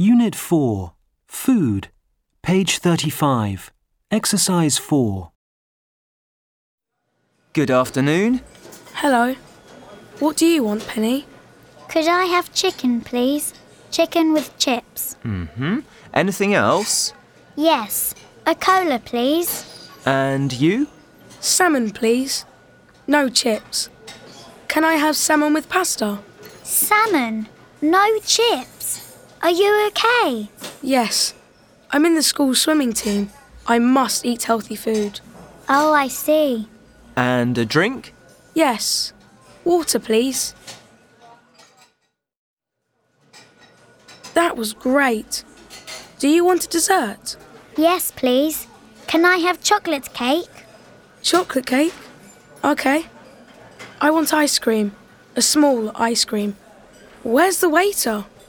Unit 4. Food. Page 35. Exercise 4. Good afternoon. Hello. What do you want, Penny? Could I have chicken, please? Chicken with chips. Anything else? Yes. A cola, please. And you? Salmon, please. No chips. Can I have salmon with pasta? Salmon. No chips. Are you okay? Yes. I'm in the school swimming team. I must eat healthy food. Oh, I see. And a drink? Yes. Water, please. That was great. Do you want a dessert? Yes, please. Can I have chocolate cake? Chocolate cake? OK. I want ice cream. A small ice cream. Where's the waiter?